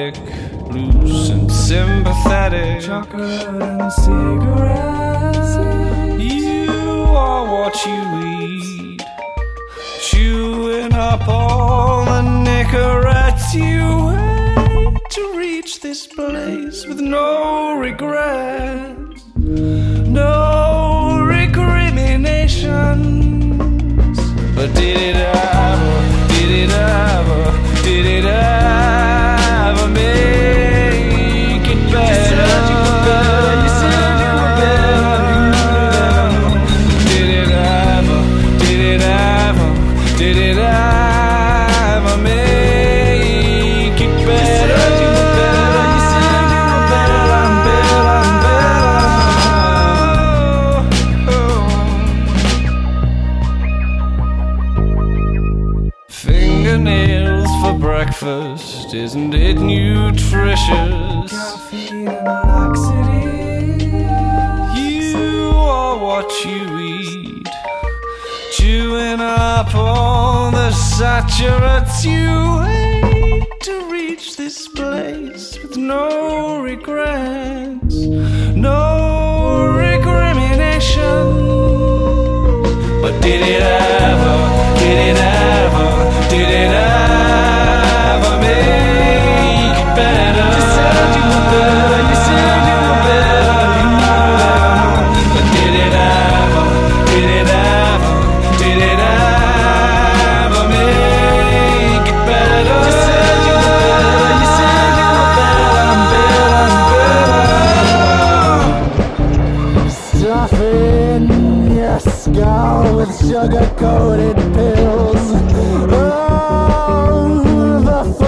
empathetic, loose and sympathetic. Chocolate and cigarettes. You are what you eat, chewing up all the Nicorettes. You hate to reach this place with no regrets, no recriminations. But did it ever, did it ever, did it ever make it better? You said you were better. Did it ever, did it ever, did it ever make it better? You said you were better, you said you were better. I'm better, I'm better. Fingernails for breakfast, isn't it nutritious? Caffeine and laxity. You are what you eat, chewing up all the saturates. You hate to reach this place with no regrets, no recrimination. But did it ever, did it ever, did it ever make it better? You said you were better, you said you were better. But did it ever, did it ever, did it ever make it better? You said you were better, you said you were better. I'm better, I'm better. Stuffing your skull with sugar-coated pills. Oh, the